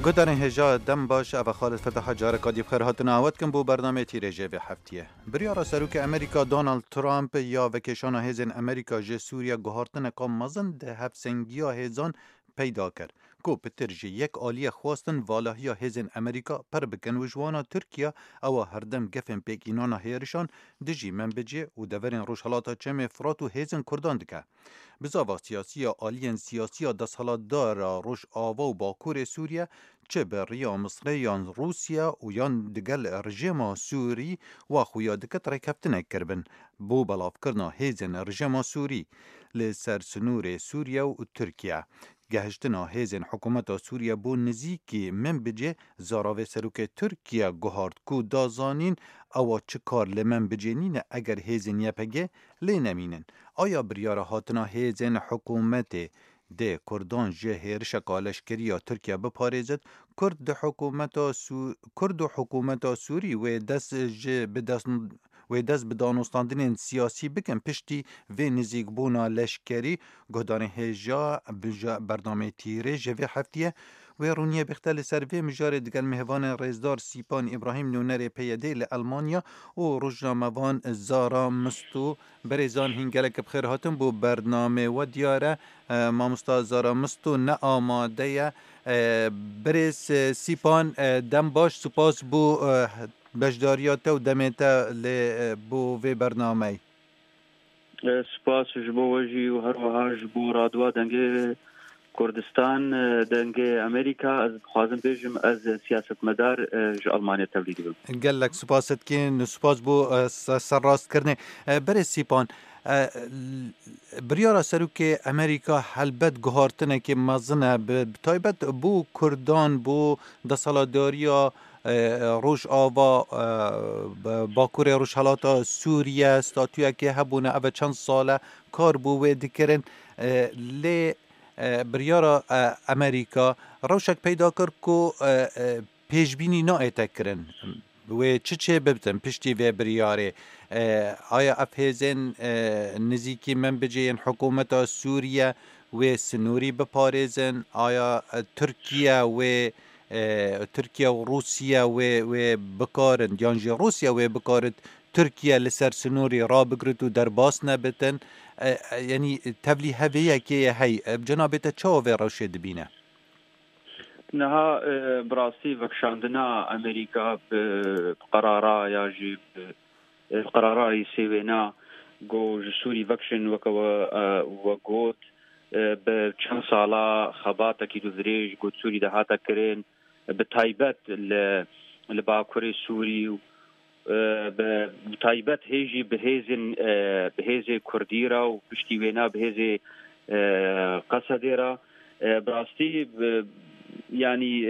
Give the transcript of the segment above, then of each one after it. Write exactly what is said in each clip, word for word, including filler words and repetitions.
گدارن هجا دم باش او خالد فتح جاره کادی بخیر هاتن آوت کن بو برنامه تیرجه و هفتیه بریارا سروک امریکا دونالد ترامپ یا وکشان هزین امریکا جه سوریا گهارتن کام مزن ده هفسنگیا هزان پیدا کرد کو پتر جه یک آلی خواستن والاهی هزین امریکا پر بکن و جوانا ترکیا او هردم گفن پیکینانا هیرشان دجی من بجه و دورین روشحالاتا چم فرات و هزین کردان دکه بزاوا سیاسی آلین سیاسی دستحالات دار روش آوا و باکور سوریه چه به ریا مصر یان روسیا و یان دگل رژیم سوری و خویا دکت رکفتنه کربن بو بلاف کرنا هیزن رژیم سوری لسر سنور سوریا و ترکیه گهشتنا هیزن حکومت سوریه بو نزیکی من بجه زاراوه سروک ترکیه گهارد کو دازانین او چه کار لمن بجنین اگر هیزن یپگه لی نمینن آیا بریار هاتنا هیزن حکومت ده کردان جه هیرش کالشکری یا ترکیه بپارزد کرد حکومت سو... کرد حکومت سوری و دست جه بدست و دست به دانستاندن سیاسی بکن پشتی و نزیک بونا لشکری گهدان هجا برنامه تیره جوی هفتیه و رونیه بختل سر و مجار دگل مهوان رزدار سیپان ابراهیم نونر پیاده لالمانیا و روزنامه‌وان زارا مستو بریزان هنگلک بخیر هاتم بو برنامه و دیاره مامستا زارا مستو نه آماده بریز سیپان دم باش سپاس بو بجداریات و دمتا ل بو و برنامه سپاس جبو وجی و هر وها جبو رادوا دنگه کردستان دنگه امریکا از خوازم بیجم از سیاست مدار ج آلمانیا تبلیغ بم قال لك سپاست کن سپاس بو سراست کرنه بره سیپان بریارا سروک امریکا حلبت گهارتنه که مزنه بتایبت بو کردان بو دسالاداریا روش آوا باکور روش حالاتا سوریه ستاتویا که هبونه او چند ساله کار بو و دکرن لی بریارا امریکا روشک پیدا کرد که پیشبینی نا ایتکرن و چه چه ببتن پشتی و بریاره آیا افهزن نزیکی من بجین حکومت سوریه و سنوری بپارزن آیا ترکیه و ترکیه و روسیه و و بکارن یانجی روسیه و بکارد ترکیه لسر سنوری را بگرد و در باس نبتن یعنی تبلی هویه که هی جنابت چاوه روشه دبینه نها براسي وكشاندنا امريكا بقرارا يجب القرارا يسوينا جو جسوري فكشن وكو وقوت بچند سالا خباتا كي دوزريج جو سوري دهاتا كرين بتايبت لباكوري سوري بتايبت هيجي بهيزن بهيزي كرديرا وبشتيوينا بهيزي قصديرا براستي يعني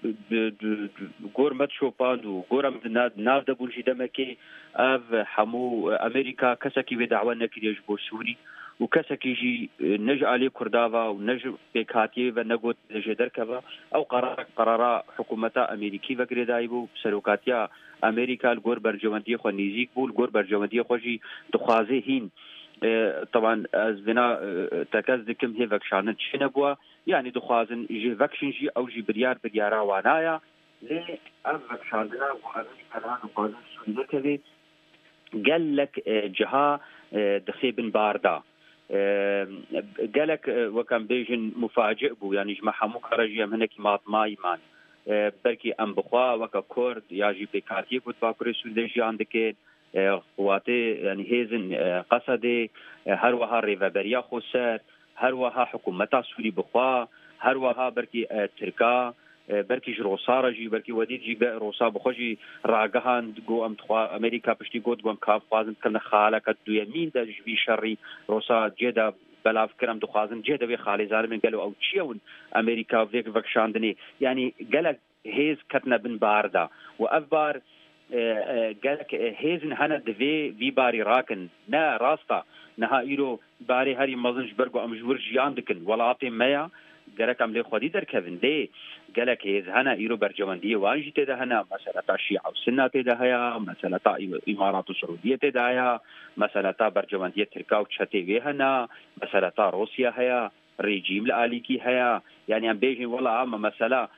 غورمت شوباند و غورم ناف دبولجي دمكي اف حمو امريكا كسكي بدعوه نكريج بو سوري وكسكي جي نج علي كردافا ونج بكاتي ونغوت جدركبا او قرار قرار حكومه امريكي وغير دايبو سروكاتيا امريكا الغور برجمندي خو نيزيك بول غور برجمندي خوجي دخوازي هين طبعا از بنا تكزدكم هي فكشانن شنبوا يعني دخوازن جي فكشنجي او جي بريار بريارا وانايا لي اف فكشاندنا وامريكا هذا قانون سوريا قال لك جها دخيبن باردا قال لك وكان بيجن مفاجئ بو يعني جمع حمو كرجي هناك ماط ماي مان بركي ام بخوا وكا كورد يا جي بكاتي كنت باكوري سودجي عندك قواتي يعني هيزن قصدي هر وها ريفابريا خوسر هر وها حكومتا سوري بخوا هر وها بركي تركا بركي جروسا رجي بركي وديد جي روسا بخوجي راغهان جو ام تخوا امريكا بشتي جود گم كاف فازن كن خالك دو يمين ده جي شري روسا جدا بلا فكرم دخوازن جدا وي خالي زالمن قالوا او تشيون امريكا فيك فكشاندني يعني قالك هيز كتنا بن باردا وافبار قالك هيزن هنا دفي في باري راكن نا راستا نها ايرو باري هاري مازنج برغو ام جور جيان دكن ولا عطي ميا قالك ام لي خدي در كيفن دي قالك هيز هنا ايرو برجمنديه وانجي تدا هنا مساله تاع الشيعه والسنه تدا هيا مساله تاع الامارات السعوديه تدا هيا مساله تاع برجمنديه تركا وتشاتي هنا مساله تاع روسيا هيا ريجيم الاليكي هيا يعني ام بيجي والله عام مساله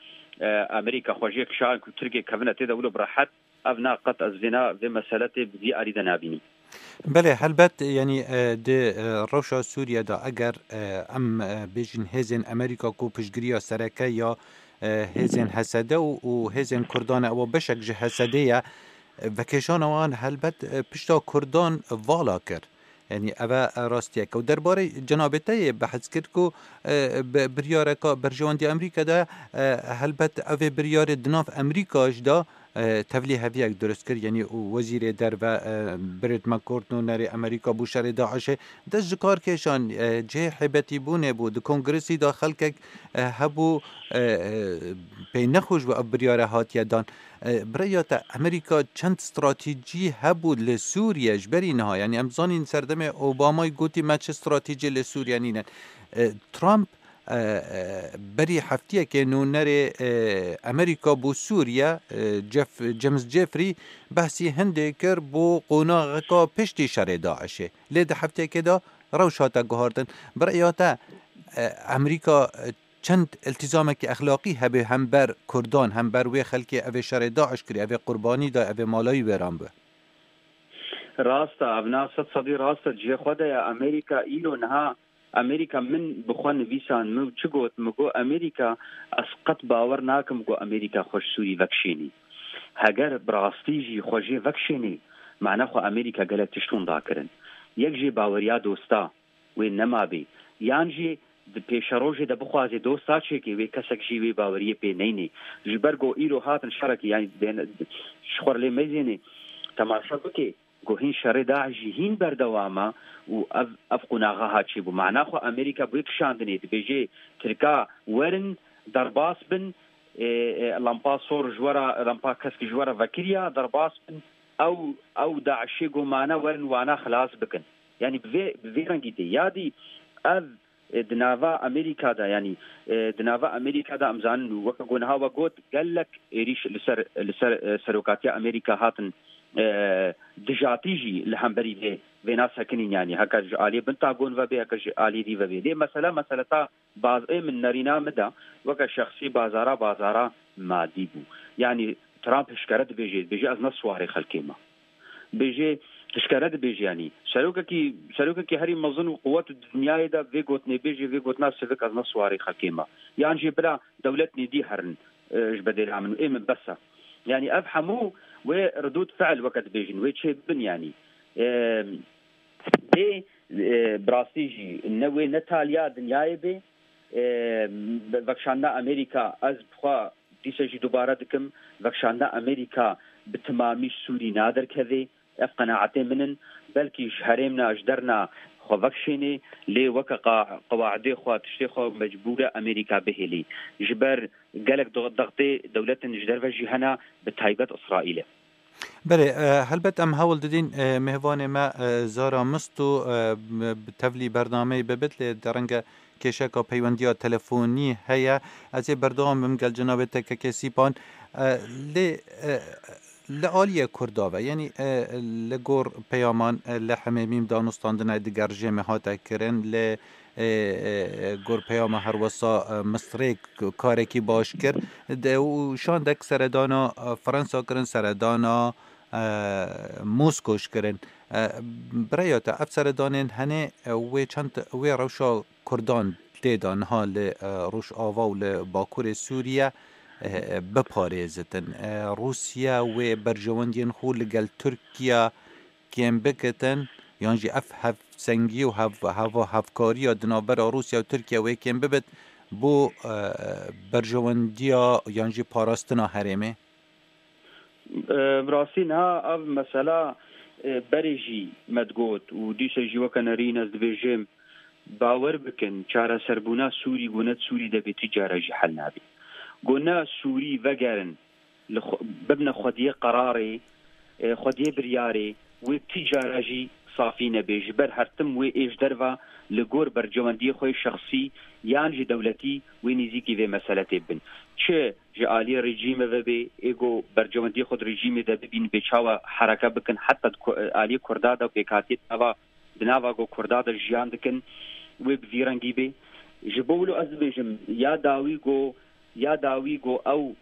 امریکا خوجه کشان کو ترکیه کبنه تدا ولو براحت ابنا قط الزنا في مساله بزي اريد نابين. بله هلبت يعني د روشا سوريا دا اگر ام بيجن هزن امريكا کو پشگریا سرکه یا هزن حسده و هزن کردان او بشک جه حسده وکشان وان هلبت پشتا کردان والا کرد يعني أبا راستيك ودرباري جنابتي بحث كركو برياركا برجواندي أمريكا دا هلبت أفي بريار دناف أمريكا جدا تفلي هفيك درست كر يعني وزير دربا بريد ماكورتنو ناري أمريكا بوشار داعش دا جكار كيشان جه حبتي بونه بو دا كونغرسي دا خلقك هبو بينخوش بأب بريار هات يدان برایات امریکا چند استراتیجی هبود لسوریا جبری نها یعنی امزانی سردم اوبامای گوتی ما چه استراتیجی لسوریا نینن ترامپ بری هفتیه که نونر امریکا بو سوریا جف جیمز جفری بحثی هنده کر بو قوناغکا پشتی شر داعشه لید هفتیه که دا روشاتا گهاردن برایات امریکا چند التزامك اخلاقی هبه هم بر کردان هم بر وی خلکی اوه شر داعش کری اوه قربانی دا اوه مالایی برام به راستا ابنا صد صدی راستا جه خود یا امریکا ایلو نها امریکا من بخوان ویسان مو چگوت مگو امریکا اسقط باور ناکم گو امریکا خوش سوری وکشینی هگر براستی جی خوشی وکشینی معنی خو امریکا گلک تشتون دا کرن یک جی باوریا دوستا و نما بی یان جی د پیشروجه د بخوازه دوستا چې کې وې کسک شي وی باورې په نه نه جبرګو ایرو هاتن شرک یعنی شخورلې مزینه تماشا وکي گوهین شر داعش هین بردوامه و افقناغه هاتشي بو معنا خو امریکا بو کشاندنی د بيجي ترکا ورن درباس بن لامپا سور جوړه لامپا کسک جوړه وکریا درباس بن او او داعش گو معنا ورن وانا خلاص بکن یعنی به ویرنګی دی یادی اذ دنافا امريكا دا يعني دنافا امريكا دا امزان وكغون هوا قوت قال لك ريش لسر لسر سروكاتيا امريكا هاتن دجاتيجي لهمبري دي بينا ساكنين يعني هكا علي بنتاغون وبي هكا علي دي وبي دي مساله مساله باز من نرينا مدى وكا شخصي بازارا بازارا مادي بو يعني ترامب شكرت بيجي بيجي از نصواري خلكيما بيجي تشکرد بیجی یعنی شروع کی شروع کی هری مزن و قوت دنیای دا وی گوتنی بیجی وی گوتنا سوک از نسواری حکیمه یعنی جبرا دولتنی دی هرن جبدل عمل ایم بس يعني افهموا وردود فعل وقت بيجن ويتشي بن يعني دي براسيجي نوي نتاليا دنياي بي وكشانا امريكا از بخوا ديسجي دوباره دكم وكشانا امريكا بتمامي سوري نادر كذي افقناعتي منن بلكي شهريمنا اجدرنا خوفكشيني لي وكا قواعدي خو تشيخو مجبوره امريكا بهلي جبر قالك ضغطي دولة جدر وجهنا بتايبت اسرائيل. بله هلبت ام هول ددین مهوان ما زارا مستو بتفلی برنامه ببتل درنگ کشکا پیوندیا تلفونی هيا از برنامه مگل جناب تک کسی پان ل لعالی کرداوه یعنی لگور پیامان لحمیم دانستاندن دیگر جمع ها تکرن ل گور پیام هر وسا مصری کاری کی باش کرد و شان دک سردانا فرانسا کرن سردانا موسکوش کرن برایات اف سردانن هنه و چند و روشا کردان دیدان ها ل روش آوا و ل باکور سوریه بپارێزتن رووسیا وێ بەرژەوەندیان خۆ لەگەڵ تورکیا کێم بکەتن یانجی ئەف هەف سەنگی و هەڤ هەفکاریە دنابەرە رووسیا و تورکیا وێ کێم ببێت بۆ بەرژەوەندیە یانجی پاراستنا هەرێمێ براستی نها ئەv مەسەلا بەرێژی مەدگۆت و دیسەژی وەکە نەرینە دەبێژێم باوەڕ بکەن چارەسەربوونا سووری گونەت سووری دەبێتی جارەژی حەل نابێت قلنا سوري وقرن ببنى خديه قراري خديه برياري وتجارجي صافينا بجبر هرتم وإيش درفا لجور برجواندي خوي شخصي يانجي دولتي وينيزيكي في مسألة بن چه جالي رجيم وبي إيجو برجواندي خود رجيم ده بين بيشاوا حركة بكن حتى آلي كردادا وبيكاتي توا بناوا جو كردادا جيان دكن وبفيرانجي بي جبولو أزبيجم يا داوي جو یا داوی گو او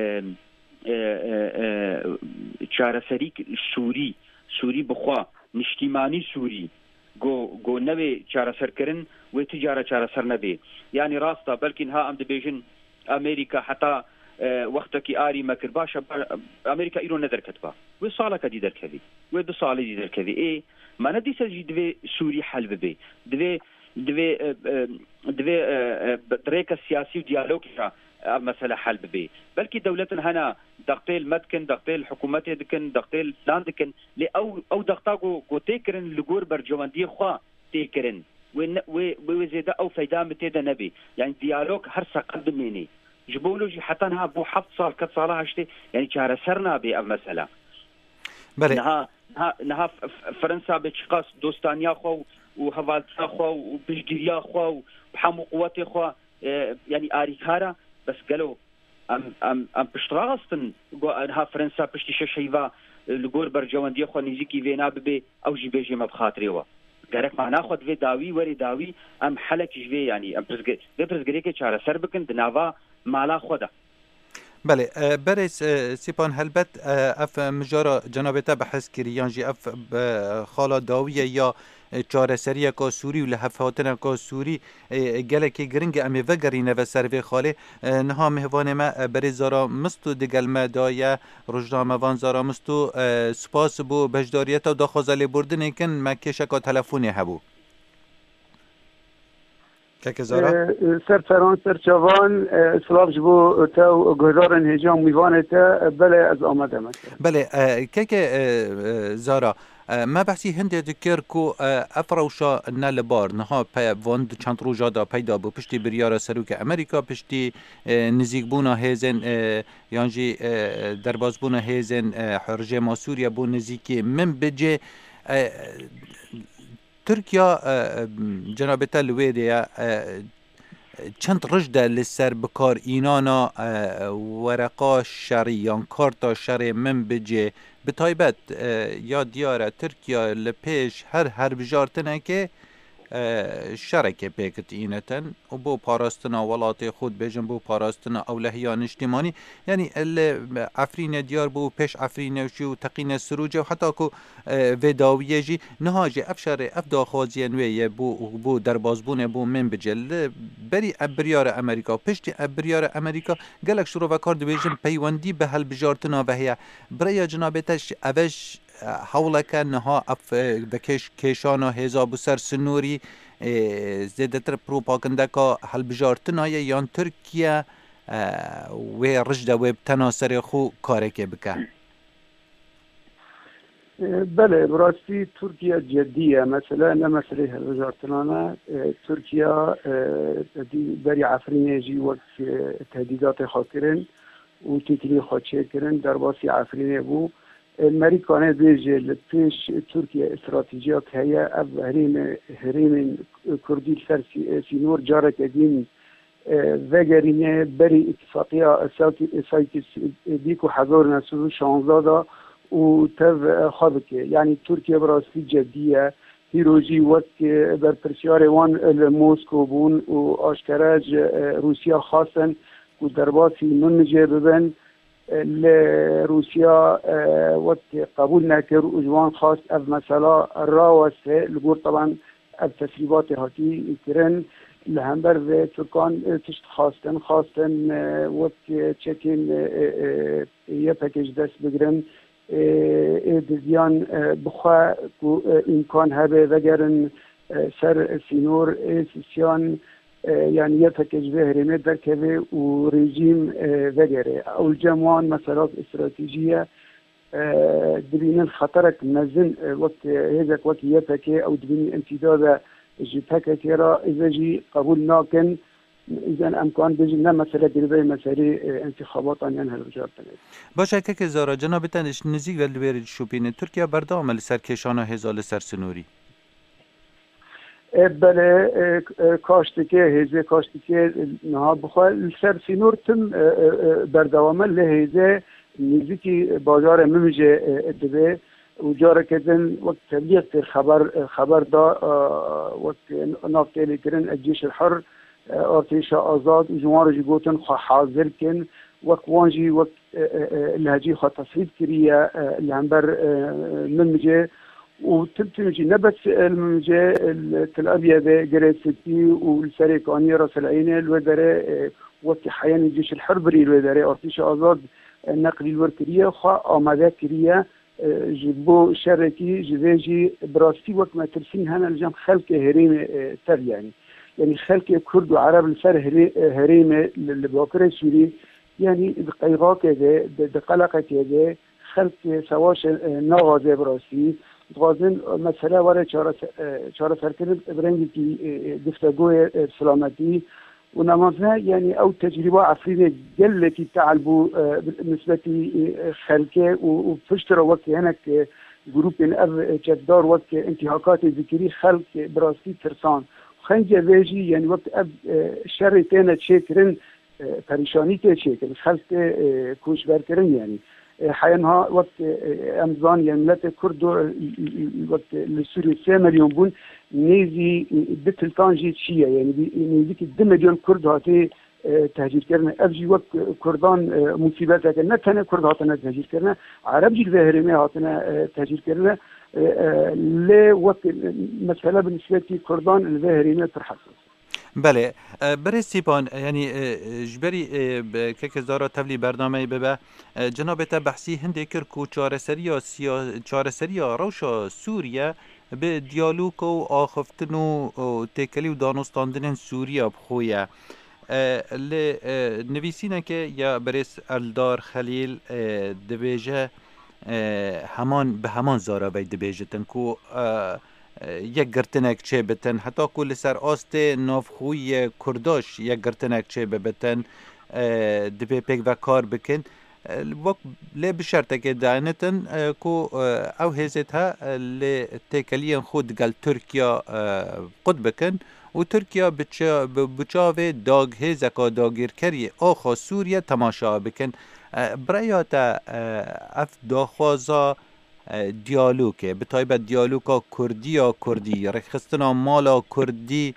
چارەسەری سووری سووری بخوا نیشتیمانی سووری گو گو نوی چارەسەرکردن وی تجارە چارەسەر نەبێ یعنی ڕاستە بەلکین ها ئەم دەبێژن ئەمریکا حتا وەختێکی ئاری مەکرد باشە ئەمریکا ئیرۆ نەدەرکەت بە وی ساڵەکە دی دەرکەوی وی دو ساڵی دی دەرکەوی ئێ مانە دیسەژی دوێ سووری حەل ببێ دوێ دوێ دوێ درێکە سیاسی و دیالۆگیشە مسألة حل ببي بلكي دولتنا هنا دقتيل مدكن دقتيل حكومتي دكن دقتيل فلان دكن لي او او دقتاغو جو تيكرن لغور برجواندي خوا تيكرن وين وي زيدا او فايده متيدا نبي يعني ديالوج هرسا قدميني جبولوجي حتى انها بو حفظ صار كتصالح هشتي يعني شهر سرنا بالمساله بلي نها نها فرنسا بتشقاس دوستانيا خو وهفالتا خو وبشجيريا خو وبحمو قوتي خو يعني اريكارا بس قالوا ام ام ام بشتراستن انها فرنسا بشتي ششيفا لغور برجواندي خو نيزيكي فينا ببي او جي بيجي ما بخاطريوا قالك ما ناخذ في داوي وري داوي ام حلك جوي يعني ام برزق برزقريك چاره سر بكن دناوا مالا خدا بله برس سیپان هلبت اف مجارا جنابتا بحث کریان جی اف خالا داویه یا چاره سریه که سوری و لحفاتنه که سوری گله که گرنگ امی وگرینه و سروی خاله نها مهوان ما بری زارا مستو دگل مدایه رجنامه وان زارا مستو سپاس بو بجداریت و داخوزالی بردن کن مکشه که تلفونی هبو که زارا سر فران سر چوان سلاف جبو تا گذارن هجام میوانه تا بله از آمده مثلا بله که که زارا ما بحثی هنده دکر کو افروشا نلبار نها پی وند چند روزا دا پیدا بو پشتی بریار سروک امریکا پشتی نزیک بونا هیزن یانجی درباز بونا هیزن حرجه ما سوریا بو نزیکی من بجه ترکیا جنابتا لویدیا چند رجده لسر بکار اینانا ورقا شریان کارتا شری من بجه بتایبت یا دیاره ترکیا لپیش هر هر بجارتنه که شرکه پیکت اینتن و بو پاراستنا ولات خود بیجن بو پاراستنا اولهیان اجتماعی یعنی عفرین دیار بو پیش عفرین و تقین سروجه و حتی که وداویه جی نهاجه افشار افداخوازی نویه بو بو دربازبونه بو من بجل بری ابریار امریکا پشت ابریار امریکا گلک شروع و کار بیجن پیوندی به هل بجارتنا و هیا برای جنابتش اوش حولك انها اف بكش كيشانا حزب سر سنوري زيادتر بروباغندا هل بجارتنا يان تركيا و رجده و تناصر خو کارک بکه بله براستی ترکیا جدیه مثلا نه مسئله هل بجارتنا ترکیا بری عفرینه جی وقت تهدیدات خاطرن و تیتری خاطشه کرن در باسی عفرینه بو امریکانه بیجه لپیش ترکیه استراتیجیا که هیا اب هریم هریم کردی سر سینور جاره کدین وگرینه بری اتفاقیا سایت دیکو حضور نسو شانزادا و تف خوابکه یعنی ترکیه براستی جدیه هیروجی وقت بر پرسیار وان موسکو بون و آشکراج روسیا خاصن و درباسی ننجه ببن لروسيا وقت قبول نكر وجوان خاص اف مثلا راوسه لقور طبعا اف تسريبات هاتي كرن لهمبر و تركان تشت خاصتن خاصتن وقت تشكين يبكج دست بگرن دزيان بخوا امكان هبه وگرن سر سينور سيسيان يعني يفكج به هرمت دركبه و رژیم وگره او جمعان مسارات استراتیجیه دبین خطرك مزن وقت هذاك وقت يفكه او دبین امتداد جبهك را اذا جي قبول ناكن اذا امکان بجي نه مسئله دربه مسئله انتخابات آنیان هر بجار تنید باشه که زارا جنابتنش نزیک ولویر شوپین ترکیه بردام لسرکشان هزال سرسنوری بله کاشتی که هیزه کاشتی که نه بخواه سر سینور تم بردوامه لهیزه نزدیکی بازار ممیجه ادبه و جاره کدن وقت تبلیغ خبر خبر دا وقت نافتیلی کرن الجيش الحر ارتشا آزاد جوار جی گوتن خو حاضر کن وقت وانجی وقت لهجی خو تصحیح کریه لهمبر من مجه وتبتمجي نبت المجه تل أبيض جريستي والسريكانية راس العين الودرة وقت حيان الجيش الحربري الودرة ارتشا آزاد نقل الوركرية خو آماده كرية جبو شركي جزاجي براستي وقت ما ترسين هنا الجام خلق هريم تر يعني يعني خلق كرد وعرب الفر هريم للباكر سوري يعني دقيقات كذا دقلقة كذا خلق سواش نغازة براستي غازن مسألة ورا چهار چهار سرکن برنگی کی گفتگوی سلامتی و نمازها يعني او تجربة عصرية جلتي تعلبوا بالنسبة خلقه وفشتر وقت هناك جروب اب جدار وقت انتهاكات ذكري خلق براسي ترسان خنجة بيجي يعني وقت اب شر تينا تشكرن پریشانی تشكرن خلق كوش بركرن يعني حينها وقت امزان يعني ملت كرد وقت لسوريا سه مليون بون نيزي بتل طانجي شيء يعني نيزي دو مليون كرد هاتي تهجير كرنا ابجي وقت كردان مصيبتك نتنا كرد هاتنا تهجير كرنا عربجي الظاهرين هاتنا تهجير كرنا لا وقت مسألة بالنسبة لكردان الظاهرين ترحسس بله برای سیپان یعنی جبری که زارا تبلی برنامه ببه جناب تا بحثی هنده کر کو چارسری سیا چارسری روشا سوریه به دیالوگ و آخفتن و تکلی و دانستاندن سوریه بخویه ل نویسینه که یا برس الدار خلیل دبیجه همان به همان زارا بی دبیجه تنکو یک گرتنک چه بتن حتی کل سر آست نافخوی کرداش یک گرتنک چه بتن دبی پیک و کار بکن وقت لی بشرطه که دانتن کو او هزت ها لی تکلیان خود گل ترکیا قد بکن و ترکیا بچاوه داگ هزکا داگیر کری آخا سوریه تماشا بکن برای تا اف داخوازا دیالوگه به تایبت دیالوگا کردی یا کردی رخصتنا مالا کردی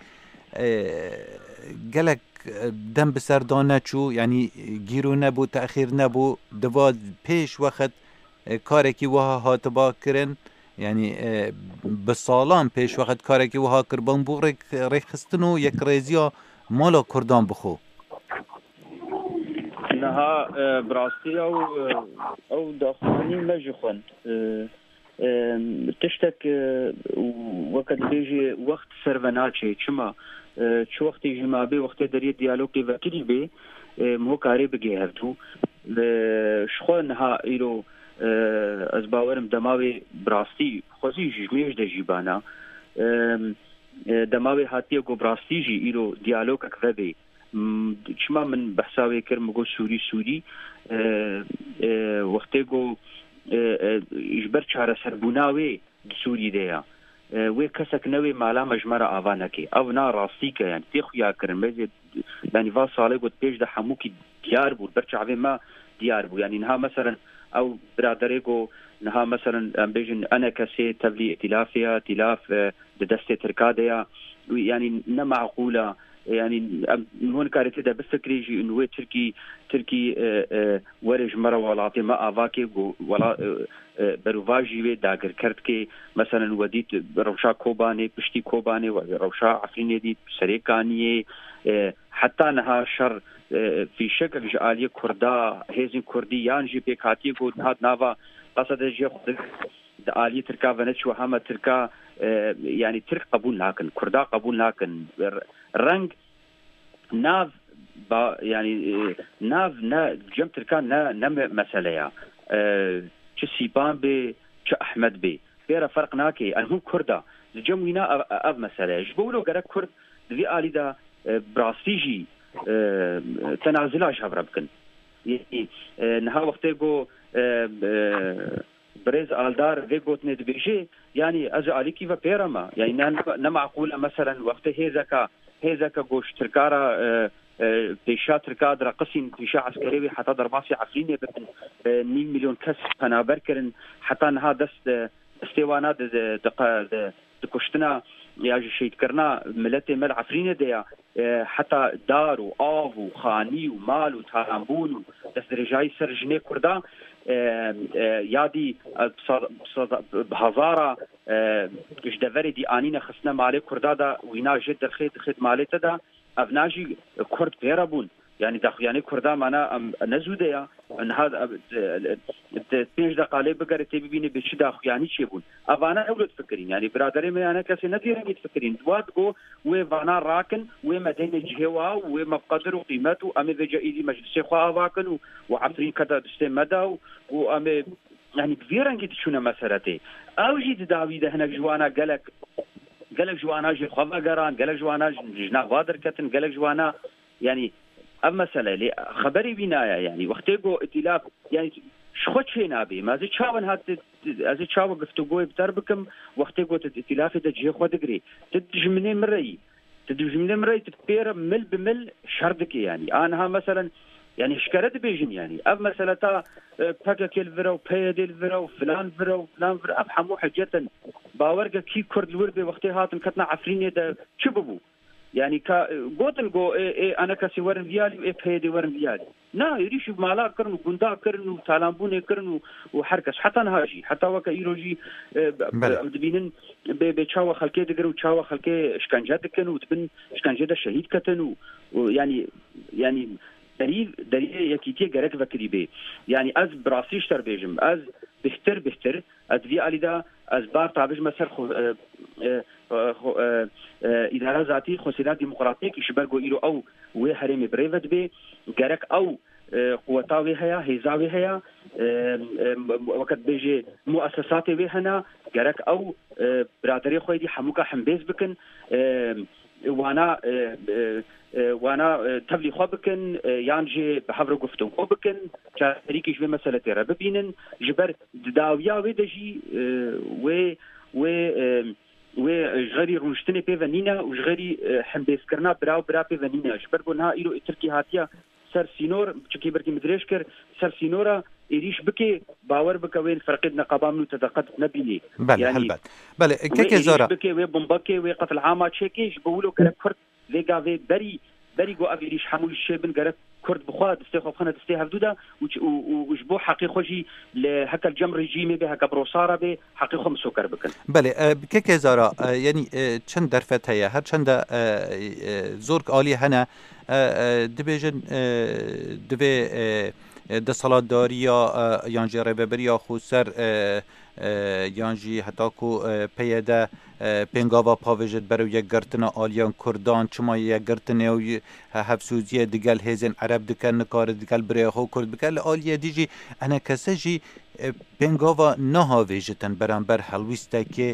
گلک دم بسردان نچو یعنی گیرو نبو تأخیر نبو دواد پیش وقت کارکی وها هاتبا کرن یعنی بسالان پیش وقت کارکی وها کربان بو رخصتنو یک ریزیا مالا کردان بخو نها براستی او او داخلي مجخن تشتك وقت بيجي وقت سرفناتشي چما چو وقت جما به وقت دري ديالوگ وكيل به مو کاری بگهرتو شخو نها ایرو از باورم دماوي براستی خوزي جميش د جيبانا دماوي هاتيه گو براستی جي ایرو ديالوگ اكبه چما من بحثاوی کرم گو سوری سوری وقتی گو اجبر چاره سربوناوی سوری دیا و کسک نوی مالا مجمره آوانه که او نا راستی که یعنی تی خویا کرن بیزی یعنی وا ساله گوت پیش ده همو کی دیار بود برچعوی ما دیار بود یعنی نها مثلا او برادره گو نها مثلا بیجن انا کسی تبلی ائتلافیا ائتلاف دست ترکادیا يعني نمعقوله يعني هون كانت ده بفكري انه تركي تركي ورج مره ولاتي ما افاكي ولا بروفاجي داگر کرد که مثلا وديت روشا كوباني بشتي كوباني وروشا عفريني دي سريكانيه حتى نها شر في شكل جاليه كردا هيزن كردي يانجي بكاتي قد هاد نافا قصد جي خد آلية تركا فنتش وهما تركا يعني ترك قبول لكن كردا قبول لكن رنگ ناف با يعني ناف نا جم تركا نا نا مسألة يا چه سيبان بي چه أحمد بي بيرا فرق ناكي أنهم كردا جموينا أب مسألة جبولو قرأ كرد ذي آلي دا براسيجي تنازلاش هبربكن يعني نها وقته قو بريز آلدار في قوتنا دبيجي يعني أجا عليكي وبيرما يعني نمعقولة مثلا وقت هيزكا هيزكا قوش تركارا بيشا تركا درا قسين بيشا عسكريوي حتى درباسي عفريني بكن نيم مليون كس فنابر كرن حتى نها دست استيوانات دقا دكشتنا يا شيء كرنا ملتي مل عفرينه ديا حتى دار وآب وخاني ومال وتهرمبون دسترجاي سرجني كردا يادي بهزارة اجدفري دي آنينا خسنا مالي كردا دا وينا جد الخيط خيط مالي تدا افناجي كرد بيرابون يعني داخل يعني كردا معنا نزوده يا ان هذا بينج دقالي بقرة تبيني بشي داخل يعني شيبون افانا اولو تفكرين يعني برادري ما انا كاسي نديرين يتفكرين دوات جو وفانا راكن ومدينة جهوا ومبقدر وقيمته امي في جائزي مجلسي خواه واكن وعفرين كدا دستي مدى وامي يعني كبيرا جيت شونا مسارتي او جيت داويده هناك جوانا قالك قالك جوانا جي خواه قران قالك جوانا جنا غادر كتن قالك جوانا يعني اما مسألة لي خبري بنايا يعني وقتيجو ائتلاف يعني شخوت فينا بي ما زي تشاون هات ازي تشاو قفتوغوي بتربكم وقتيجو ائتلاف تجي خو دغري تدجمني مري تدجمني مري تتبير مل بمل شردك يعني انا مثلا يعني شكرت بيجن يعني اب مسألة تا باكا كيلفرو بيدل فرو فلان فرو فلان فرو افحمو حجة باورقه كي كرد الوربي وقتي هاتن كتنا عفريني ده شببو يعني كا قوتن قو إيه إيه أنا كسي ورن ديالي وإيه بهيدي ورن ديالي نا يريش بمالا كرنو بندا كرنو تالامبوني كرنو وحركس حتى نهاجي حتى وكا إيروجي دبينن بتشاوى خلكي دقرو تشاوى خلكي اشكانجا دكنو وتبن اشكانجا دا شهيد كتنو يعني يعني دليل دليل يكيتي جرك فكري بي يعني از براسيش تربيجم از بهتر بهتر از في اليدا از بار تابج مسر خو اه اه اه اه اداره ذاتي خوسيدات ديمقراطيك يشبرغو ايرو او وي هرمي بريفت بي جرك او قوتاوي هيا هيزاوي هيا وقت بيجي مؤسسات وي هنا جرك او برادري خويدي حموكا حمبيز بكن وانا وانا تبلي خو بكن يانجي بحفر قفتو خو بكن شريكي شوي مسألة رب بينن جبر داويا ودجي و و و جغري رونشتني بيفنينا وجغري حمبيس كرنا براو برا بيفنينا جبر قلنا إيرو تركي هاتيا سر سينور بشكي بركي مدريشكر سر سينورا إيريش بكي باور بكوين فرقدنا قبامنو تدقت نبيني بله يعني هلبت بله كيكي زارا بكي وبمبكي وقتل عامات شكي جبولو كرك كرد لقا في بري بري جو أغيريش حمول الشيبن قرأت كرد بخواد دستيخو بخانة دستيها بدودا وجبو حقيقو جي لهكا الجمر رجيمي به هكا بروسارة به حقيقو مسوكر بكن بله كيكي زارا يعني چند درفت هيا هر چند زورك آلي هنا دبيجن دبي دسالات داريا يانجي رببريا خوسر یانجی حتی کو پیاده پنگاوا پاویجت برای یک گرتنا آلیان کردان چما یک گرتنه و هفسوزیه دیگل هزین عرب دکل نکار دیگل برای خو کرد بکل آلیه دیجی انا کسی جی پنگاوا نها ویجتن برانبر حلویسته که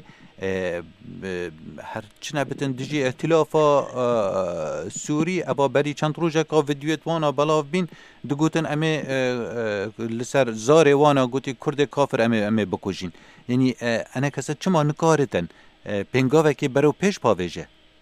هر چنه بتن دیجی اختلافا سوری ابا بری چند روزه که ویدیویت وانا بلاف بین دگوتن امه لسر زاره وانا گوتی کرد کافر امه امه بکوشین یعنی انا کسی چما نکارتن پنگاوه که برو پیش پاویجه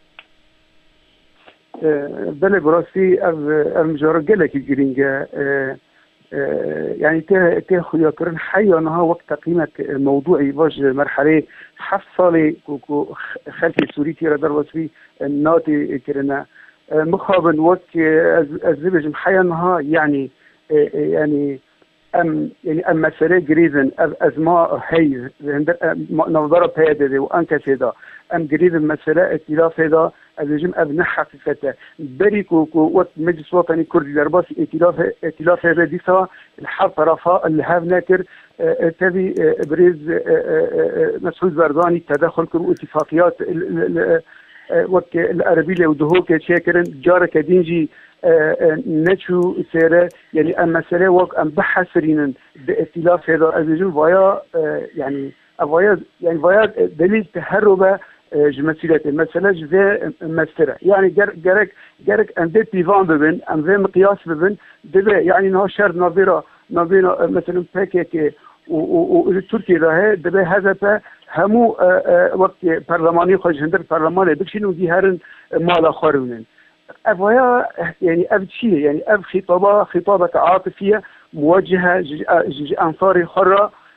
بله براستی ام مجارة گلکی گرینگه يعني ته ته خويا كرن حيانها وقت قيمة موضوعي واج مرحلة حفص صالي كو خلفي سوريتي ردر وسوي الناتي كرنا مخابن وقت الزبج حيانها يعني يعني ام يعني ام مسألة جريزن ازما هي نظرة بهذا وانك هذا ام جريزن مسألة ائتلاف هذا الرجيم ابن حقيقته بريكو وقت مجلس وطني كردي درباس ائتلاف ائتلاف هذا ديسا الحرب طرفاء الهاف ناكر تبي بريز مسعود برداني تدخل كرو اتفاقيات وقت العربية ودهوك شاكرا جارك دينجي نشو سيره يعني ام مسألة وقت ام بحثرين بائتلاف هذا الرجيم ويا يعني ويا يعني ويا دليل تهرب جمسيلة المسألة جزء مسألة يعني جرك جرك أن ده تيفان ببن أن ده مقياس ببن ده يعني نه شر نظيرة نظيرة مثلا بكيك وتركيا ده ده هذا ب همو وقت برلماني خارج هندر برلمان بكشين ودي هرن مال خارونن أفويا يعني أبشي يعني أب خطابة خطابة عاطفية موجهة أنصار خرة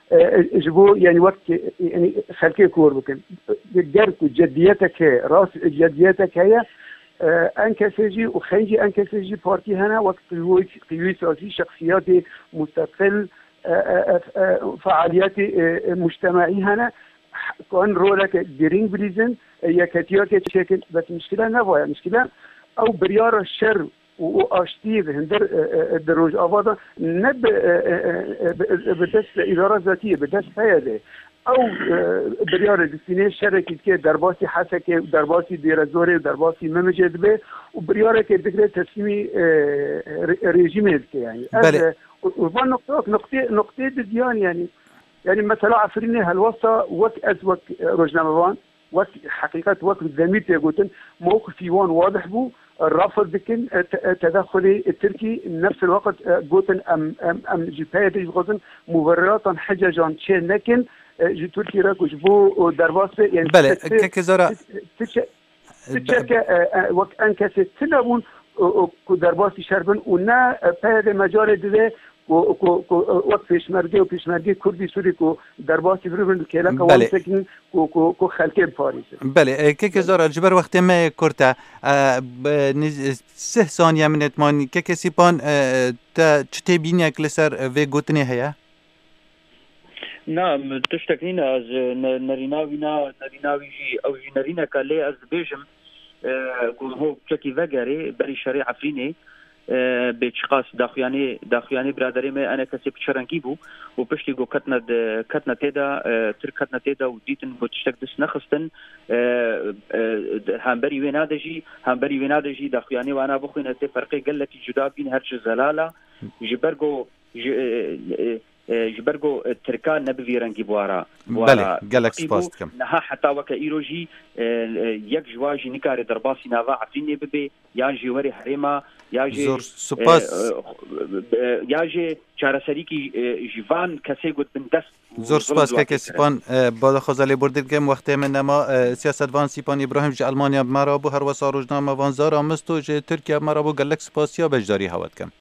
جبو يعني وقت يعني خلكي كور بكن جرت جديتك هي راس جديتك هي انكسجي وخيجي انكسجي بارتي هنا وقت قيوي قيوي سياسي شخصيات مستقل فعاليات مجتمعي هنا كان رولك جرين بليزن يا كتيات شكل بس مشكله نبويا مشكله او بريار الشر واشتيف هندر الدروج افاضه نب بدس اداره ذاتيه بدس فيده او بريار دستيني شركه كي درباسي حسكه درباسي ديرزوري درباسي ممجد به وبريار كي دغه تسمي ريجيم يعني بله وفان نقطه نقطه نقطه ديان يعني يعني مثلا عفريني هالوسطى وقت ازوك روجناموان وقت حقيقه وقت زميلتي قلت موقف يوان واضح بو الرفض بكن التدخل التركي نفس الوقت قلت ام ام ام جبهه قلت مبررات حججا شيء لكن جو تركي راكو جبو درباس يعني بله ككزارا تشكى وقت انكسر تلابون كو درباسي شربن ونا بهذا مجال ده کو کو وقت پیشمرگی و پیشمرگی کردی سوری کو درباسی برون کلا کوان سکن کو کو کو خلک پاریس بله که که زار الجبر وقت ما کرتا سه ثانیه من اتمان که کسی پان تا چته بینی اکلسر و گوتنی هیا نعم تشتكين از نريناوينا نريناويجي او جي نرينا كالي از بيجم كون هو بشكي فقري بري شريعة فريني بچقاس داخیانی داخیانی برادری ما انا کسی بچرنگی بو و پشتی گو کتنا کتنا تیدا تر کتنا تیدا و دیتن بتشتک دس نخستن همبری وینادجی همبری وینادجی داخیانی و انا بخوین ات فرقی قلتی جدا بین هرچ زلاله جبرگو جبرگو ترکان نبی رنگی بوارا بله گالکس پاست کم نها حتی وک ایروجی یک جواجی نکار درباسی نوا عفینی ببی یا جواری حریما یا جی زور سپاس یا جی چارەسەری کی جوان کسی گوت بن دست زور سپاس که کسی پان بالا خزالی بردید که وقتی من نما سیاست وان سیپان ابراهیم ج المانیا مرا بو هر وسا روزنامه وان زار آمستو ج ترکیه مرا بو گالکس پاس یا بجداری هوت کم